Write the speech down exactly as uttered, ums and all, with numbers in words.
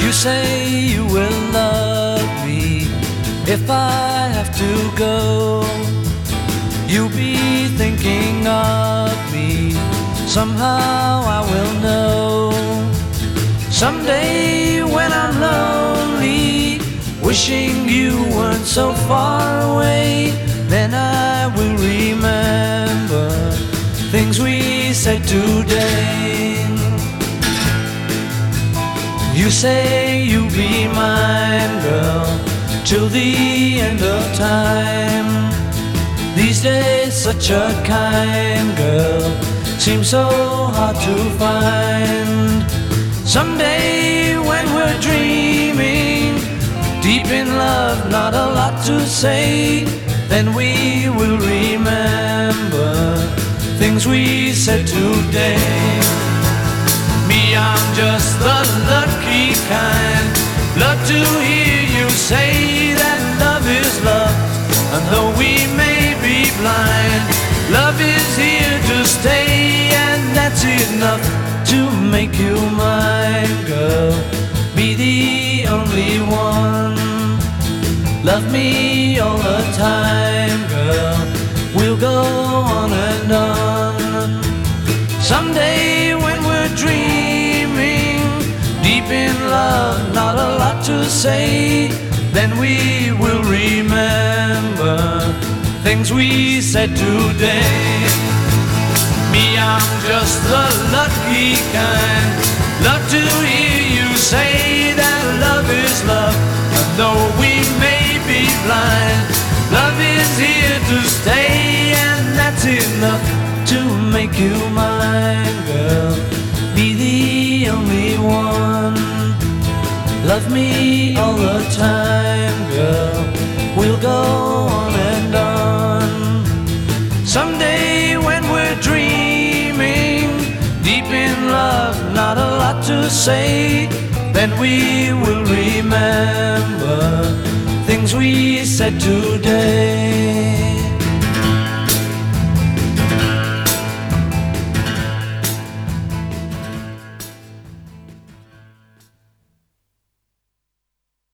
You say you will love me if I have to go. You'll be thinking of me, somehow I will know. Someday when I'm lonely, wishing you weren't so far away, then I will remember things we said today. You say you'll be mine, girl, till the end of time. These days such a kind girl seems so hard to find. Someday when we're dreaming, deep in love, not a lot to say, then we will remember things we said today. Me, I'm just the lucky kind. Love to hear you say that love is love. And though we may be blind, love is here to stay, and that's enough to make you mine, girl. Be the only one. Love me all the time, girl. We'll go on and on. Someday when we're dreaming, deep in love, not a lot to say, then we will remember things we said today. Me, I'm just the lucky kind. Love to hear you say that love is love. And though we may be blind, love is here to stay, and that's enough to make you mine, girl. Be the only one. Love me all the time, girl. We'll go on and on. Someday when we're dreaming, deep in love, not a lot to say, then we will remember things we said today.